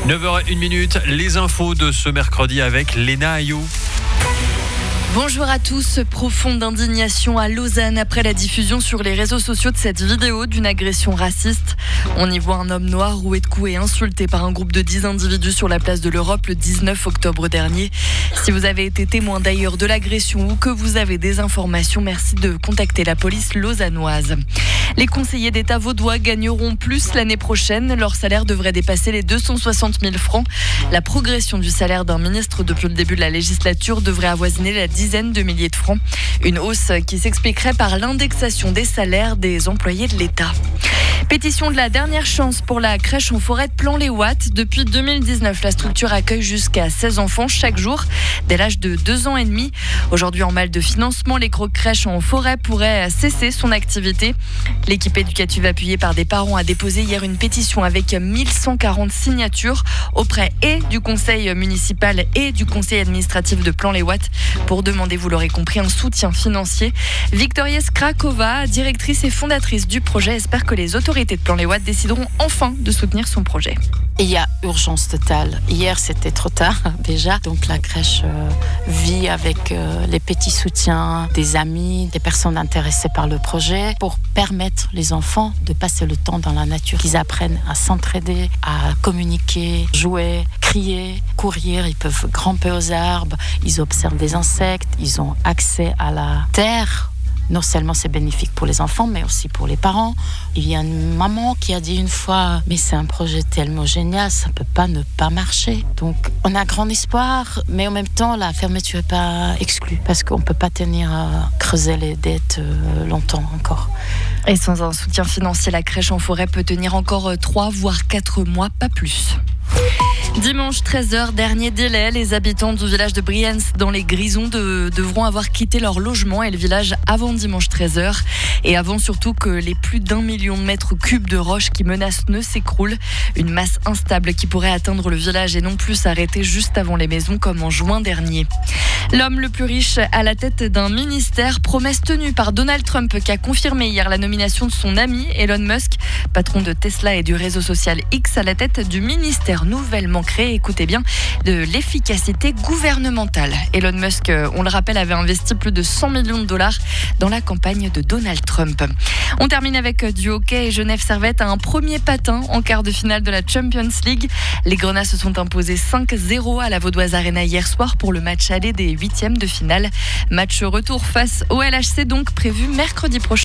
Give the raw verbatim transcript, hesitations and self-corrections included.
neuf heures une minute, les infos de ce mercredi avec Léna Ayou. Bonjour à tous. Profonde indignation à Lausanne après la diffusion sur les réseaux sociaux de cette vidéo d'une agression raciste. On y voit un homme noir roué de coups et insulté par un groupe de dix individus sur la place de l'Europe le dix-neuf octobre dernier. Si vous avez été témoin d'ailleurs de l'agression ou que vous avez des informations, merci de contacter la police lausannoise. Les conseillers d'État vaudois gagneront plus l'année prochaine. Leur salaire devrait dépasser les deux cent soixante mille francs. La progression du salaire d'un ministre depuis le début de la législature devrait avoisiner la dizaine de milliers de francs. Une hausse qui s'expliquerait par l'indexation des salaires des employés de l'État. Pétition de la dernière chance pour la crèche en forêt de Plan-les-Ouates. Depuis deux mille dix-neuf, la structure accueille jusqu'à seize enfants chaque jour, dès l'âge de deux ans et demi. Aujourd'hui, en mal de financement, l'écro-crèche en forêt pourrait cesser son activité. L'équipe éducative appuyée par des parents a déposé hier une pétition avec mille cent quarante signatures auprès et du conseil municipal et du conseil administratif de Plan-les-Ouates pour demander, vous l'aurez compris, un soutien financier. Victoria Skrakova, directrice et fondatrice du projet, espère que les autorités de Plan-les-Ouates décideront enfin de soutenir son projet. Il y a urgence totale. Hier, c'était trop tard déjà. Donc la crèche euh, vit avec euh, les petits soutiens des amis, des personnes intéressées par le projet pour permettre les enfants de passer le temps dans la nature, qu'ils apprennent à s'entraider, à communiquer, jouer, crier, courir. Ils peuvent grimper aux arbres, ils observent des insectes, ils ont accès à la terre. Non seulement c'est bénéfique pour les enfants, mais aussi pour les parents. Il y a une maman qui a dit une fois « Mais c'est un projet tellement génial, ça ne peut pas ne pas marcher. » Donc on a grand espoir, mais en même temps, la fermeture n'est pas exclue. Parce qu'on ne peut pas tenir à creuser les dettes euh, longtemps encore. Et sans un soutien financier, la crèche en forêt peut tenir encore trois voire quatre mois, pas plus. Dimanche treize heures, dernier délai, les habitants du village de Brienz dans les Grisons de, devront avoir quitté leur logement et le village avant dimanche treize heures. Et avant surtout que les plus d'un million de mètres cubes de roches qui menacent ne s'écroulent. Une masse instable qui pourrait atteindre le village et non plus s'arrêter juste avant les maisons comme en juin dernier. L'homme le plus riche à la tête d'un ministère, promesse tenue par Donald Trump qui a confirmé hier la nomination de son ami Elon Musk, patron de Tesla et du réseau social X, à la tête du ministère nouvellement créé, écoutez bien, de l'efficacité gouvernementale. Elon Musk, on le rappelle, avait investi plus de cent millions de dollars dans la campagne de Donald Trump. On termine avec du hockey et Genève Servette a un premier patin en quart de finale de la Champions League. Les Grenats se sont imposés cinq zéro à la Vaudoise Arena hier soir pour le match aller des huitièmes de finale. Match retour face au L H C donc prévu mercredi prochain.